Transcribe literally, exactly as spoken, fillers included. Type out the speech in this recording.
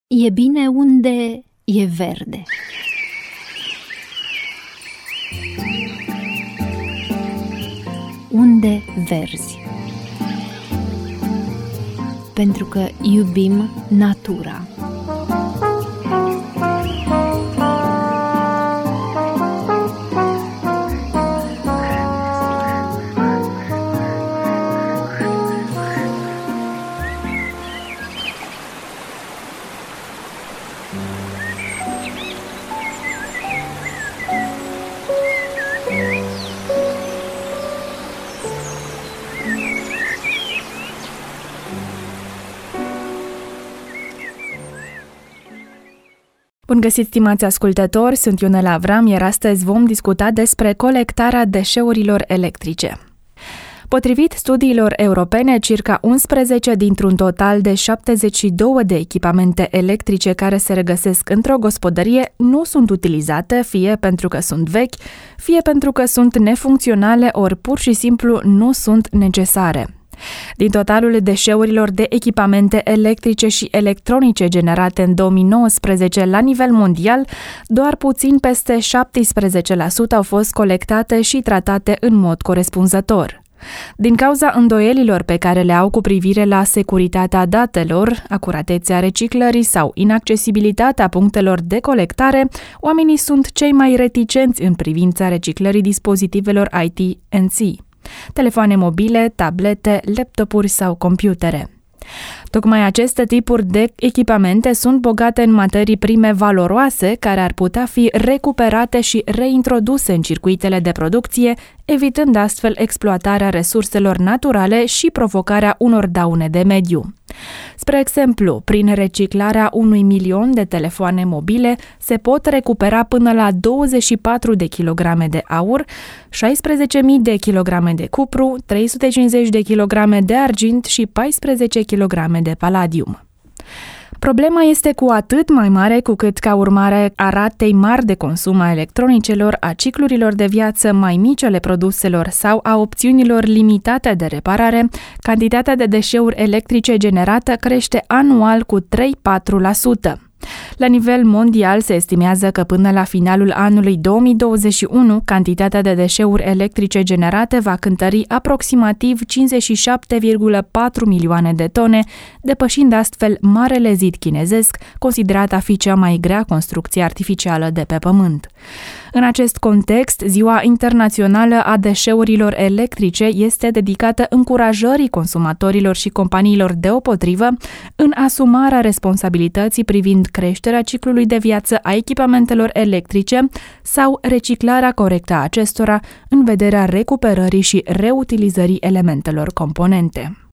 E bine unde e verde. Unde verzi. Pentru că iubim natura. Bun găsit, stimați ascultători, sunt Ionela Avram, iar astăzi vom discuta despre colectarea deșeurilor electrice. Potrivit studiilor europene, circa unsprezece dintr-un total de șaptezeci și două de echipamente electrice care se regăsesc într-o gospodărie nu sunt utilizate, fie pentru că sunt vechi, fie pentru că sunt nefuncționale, ori pur și simplu nu sunt necesare. Din totalul deșeurilor de echipamente electrice și electronice generate în două mii nouăsprezece la nivel mondial, doar puțin peste șaptesprezece la sută au fost colectate și tratate în mod corespunzător. Din cauza îndoielilor pe care le au cu privire la securitatea datelor, acuratețea reciclării sau inaccesibilitatea punctelor de colectare, oamenii sunt cei mai reticenți în privința reciclării dispozitivelor I T N C. Telefoane mobile, tablete, laptopuri sau computere. Tocmai aceste tipuri de echipamente sunt bogate în materii prime valoroase care ar putea fi recuperate și reintroduse în circuitele de producție, evitând astfel exploatarea resurselor naturale și provocarea unor daune de mediu. Spre exemplu, prin reciclarea unui milion de telefoane mobile se pot recupera până la douăzeci și patru de kilograme de aur, șaisprezece mii de kilograme de cupru, trei sute cincizeci de kilograme de argint și paisprezece kilograme de paladium. Problema este cu atât mai mare cu cât, ca urmare a ratei mari de consum a electronicelor, a ciclurilor de viață mai mici ale produselor sau a opțiunilor limitate de reparare, cantitatea de deșeuri electrice generată crește anual cu trei-patru la sută. La nivel mondial se estimează că până la finalul anului două mii douăzeci și unu, cantitatea de deșeuri electrice generate va cântări aproximativ cincizeci și șapte virgulă patru milioane de tone, depășind astfel Marele Zid chinezesc, considerat a fi cea mai grea construcție artificială de pe Pământ. În acest context, Ziua Internațională a Deșeurilor Electrice este dedicată încurajării consumatorilor și companiilor deopotrivă în asumarea responsabilității privind creșterea ciclului de viață a echipamentelor electrice sau reciclarea corectă a acestora în vederea recuperării și reutilizării elementelor componente.